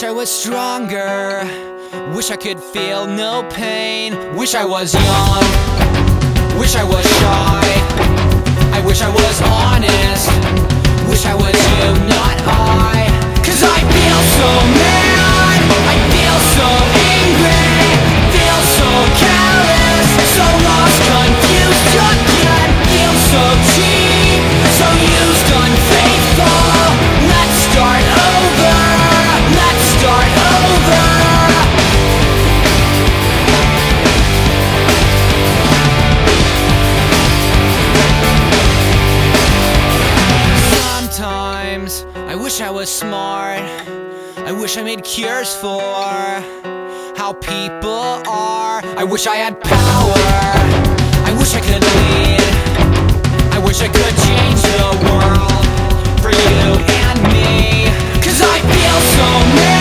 wish I was stronger. Wish I could feel no pain. Wish I was young. Wish I was shy. I wish I was honest. Wish I was you, not I. 'Cause I feel so mad. I feel so angry. Feel so careless. So lost, confused again. Feel so cheap. So used, unfaithful. Let's start over. Let's start over. Sometimes I wish I was smart. I wish I made cures for how people are. I wish I had power. I wish I could lead. I wish I could change the world for you and me. 'Cause I feel so mad.